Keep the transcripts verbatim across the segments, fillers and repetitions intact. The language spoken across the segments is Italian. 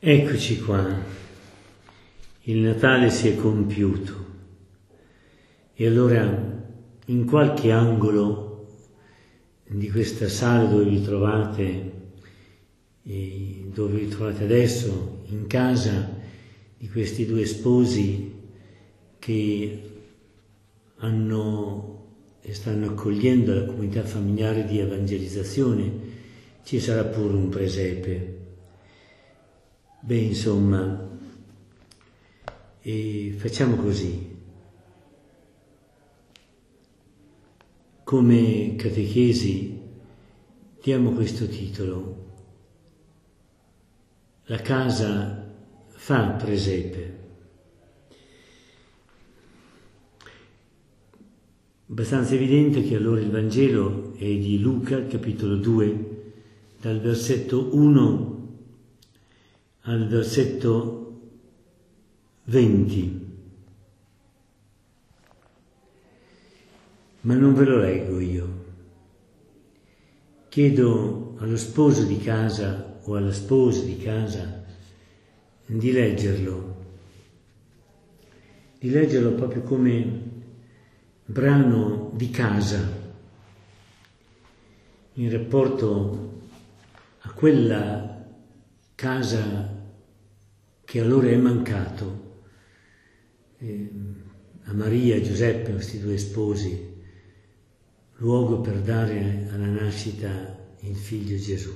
Eccoci qua, il Natale si è compiuto e allora in qualche angolo di questa sala dove vi trovate, e dove vi trovate adesso, in casa di questi due sposi che hanno e stanno accogliendo la comunità familiare di evangelizzazione, ci sarà pure un presepe. Beh, insomma, e facciamo così. Come catechesi diamo questo titolo: la casa fa presepe. Abbastanza evidente che allora il Vangelo è di Luca, capitolo due, dal versetto uno al versetto venti. Ma non ve lo leggo io. Chiedo allo sposo di casa o alla sposa di casa di leggerlo, di leggerlo proprio come brano di casa, in rapporto a quella casa che a loro è mancato, eh, a Maria e Giuseppe, questi due sposi, luogo per dare alla nascita il figlio Gesù.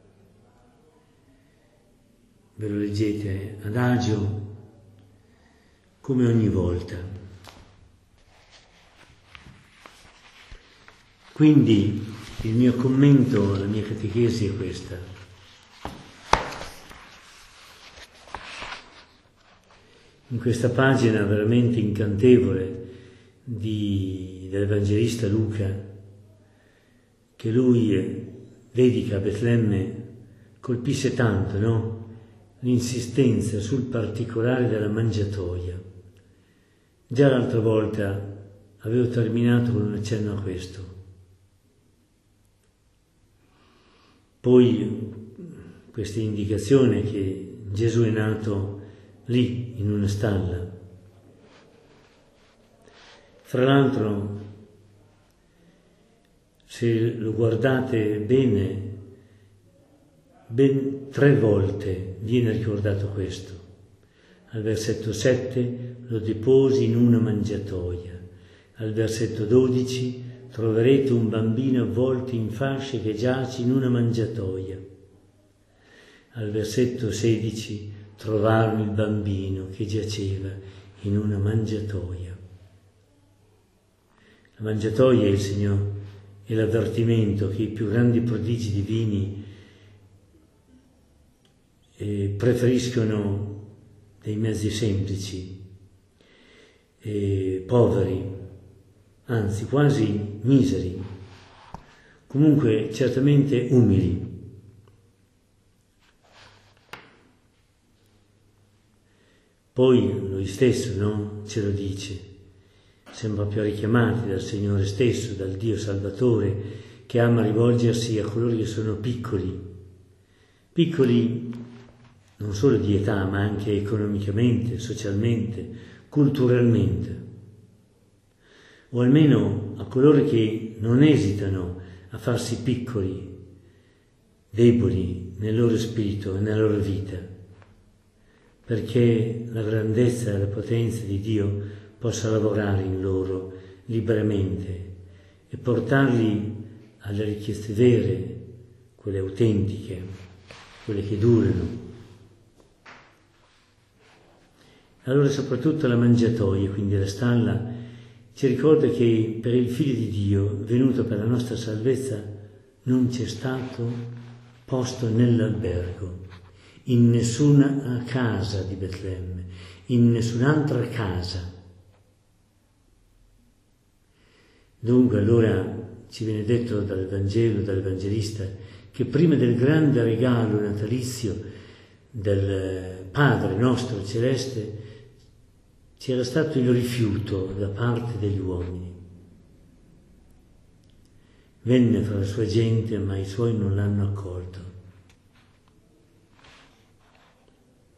Ve lo leggete adagio, come ogni volta. Quindi il mio commento, la mia catechesi è questa. In questa pagina veramente incantevole di, dell'Evangelista Luca, che lui dedica a Betlemme, colpisce tanto, no? L'insistenza sul particolare della mangiatoia. Già l'altra volta avevo terminato con un accenno a questo. Poi questa indicazione che Gesù è nato lì, in una stalla. Fra l'altro, se lo guardate bene, ben tre volte viene ricordato questo. Al versetto sette lo deposi in una mangiatoia. Al versetto dodici troverete un bambino avvolto in fasce che giace in una mangiatoia. Al versetto sedici trovarono il bambino che giaceva in una mangiatoia. La mangiatoia è il Signore, è l'avvertimento che i più grandi prodigi divini eh, preferiscono dei mezzi semplici, eh, poveri, anzi quasi miseri, comunque certamente umili. Poi lui stesso, no? Ce lo dice, siamo proprio richiamati dal Signore stesso, dal Dio Salvatore, che ama rivolgersi a coloro che sono piccoli, piccoli non solo di età, ma anche economicamente, socialmente, culturalmente, o almeno a coloro che non esitano a farsi piccoli, deboli nel loro spirito e nella loro vita, perché la grandezza e la potenza di Dio possa lavorare in loro liberamente e portarli alle richieste vere, quelle autentiche, quelle che durano. Allora soprattutto la mangiatoia, quindi la stalla, ci ricorda che per il Figlio di Dio, venuto per la nostra salvezza, non c'è stato posto nell'albergo, in nessuna casa di Betlemme, in nessun'altra casa. Dunque allora ci viene detto dal Vangelo, dall'Evangelista, che prima del grande regalo natalizio del Padre nostro celeste c'era stato il rifiuto da parte degli uomini. Venne fra la sua gente, ma i suoi non l'hanno accolto.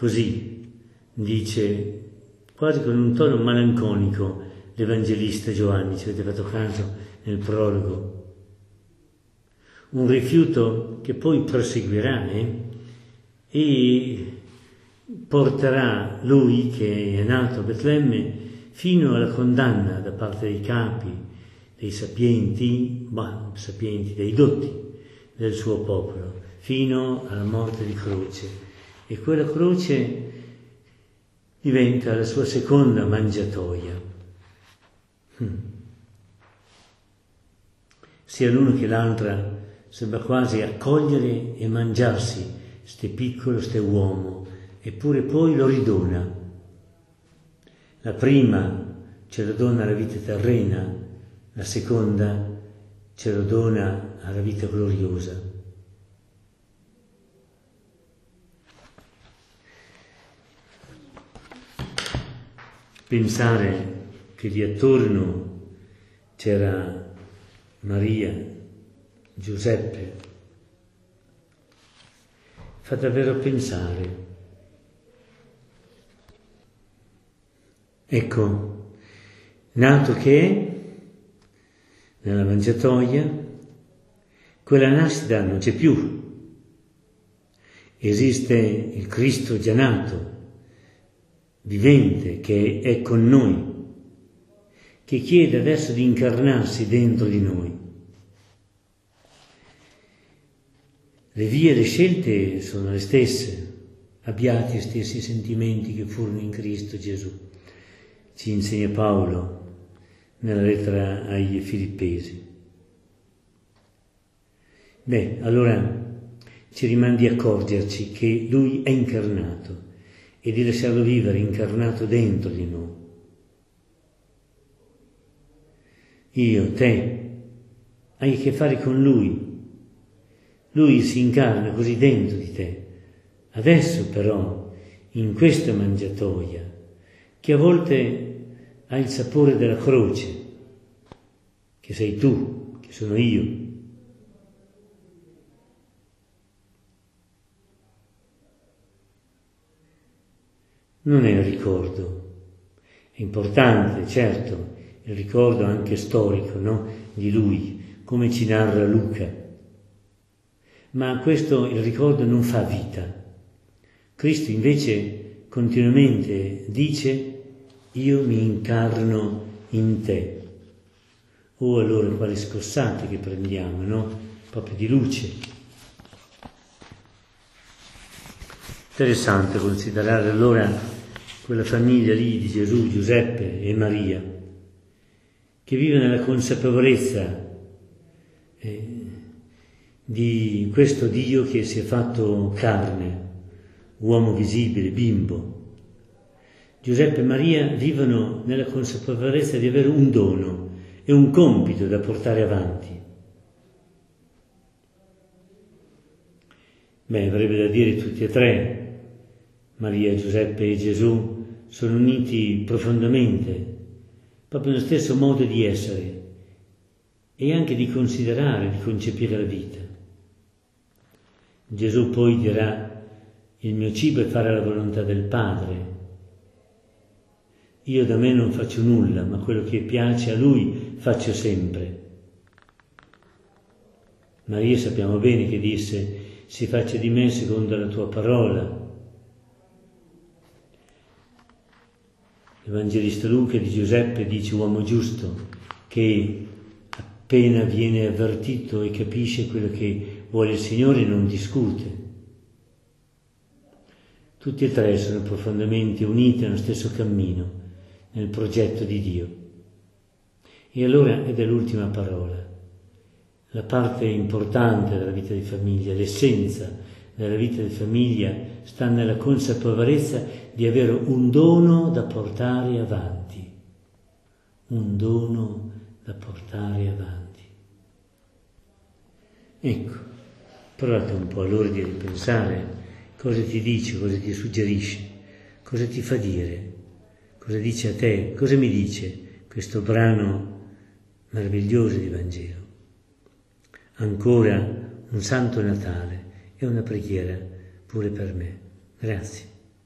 Così dice, quasi con un tono melanconico, l'Evangelista Giovanni, ci avete fatto caso nel prologo. Un rifiuto che poi proseguirà eh? e porterà lui, che è nato a Betlemme, fino alla condanna da parte dei capi, dei sapienti, ma sapienti, dei dotti del suo popolo, fino alla morte di croce. E quella croce diventa la sua seconda mangiatoia. Hmm. Sia l'uno che l'altra sembra quasi accogliere e mangiarsi ste piccolo, ste uomo, eppure poi lo ridona. La prima ce lo dona alla vita terrena, la seconda ce lo dona alla vita gloriosa. Pensare che lì attorno c'era Maria, Giuseppe, fa davvero pensare. Ecco, nato che è, nella mangiatoia, quella nascita non c'è più. Esiste il Cristo già nato, vivente, che è con noi, che chiede adesso di incarnarsi dentro di noi. Le vie, le scelte sono le stesse, abbiate gli stessi sentimenti che furono in Cristo Gesù, ci insegna Paolo nella lettera ai Filippesi. Beh, allora ci rimane di accorgerci che Lui è incarnato e di lasciarlo vivere incarnato dentro di noi. Io, te, hai a che fare con Lui. Lui si incarna così dentro di te. Adesso però, in questa mangiatoia, che a volte ha il sapore della croce, che sei tu, che sono io. Non è il ricordo. È importante, certo, il ricordo anche storico, no? Di Lui, come ci narra Luca. Ma questo, il ricordo, non fa vita. Cristo invece continuamente dice: io mi incarno in te. Oh, allora quali scossate che prendiamo, no? Proprio di luce. Interessante considerare allora quella famiglia lì di Gesù, Giuseppe e Maria, che vive nella consapevolezza eh, di questo Dio che si è fatto carne, uomo visibile, bimbo. Giuseppe e Maria vivono nella consapevolezza di avere un dono e un compito da portare avanti. Beh, avrebbe da dire tutti e tre, Maria, Giuseppe e Gesù, sono uniti profondamente, proprio nello stesso modo di essere e anche di considerare, di concepire la vita. Gesù poi dirà: il mio cibo è fare la volontà del Padre. Io da me non faccio nulla, ma quello che piace a Lui faccio sempre. Maria sappiamo bene che disse: si faccia di me secondo la tua parola. L'Evangelista Luca di Giuseppe dice: uomo giusto, che appena viene avvertito e capisce quello che vuole il Signore non discute. Tutti e tre sono profondamente uniti nello stesso cammino, nel progetto di Dio. E allora, ed è l'ultima parola, la parte importante della vita di famiglia, l'essenza della vita di famiglia sta nella consapevolezza di avere un dono da portare avanti, un dono da portare avanti. Ecco, provate un po' allora di ripensare cosa ti dice, cosa ti suggerisce, cosa ti fa dire, cosa dice a te, cosa mi dice questo brano meraviglioso di Vangelo. Ancora un santo Natale e una preghiera pure per me. Grazie.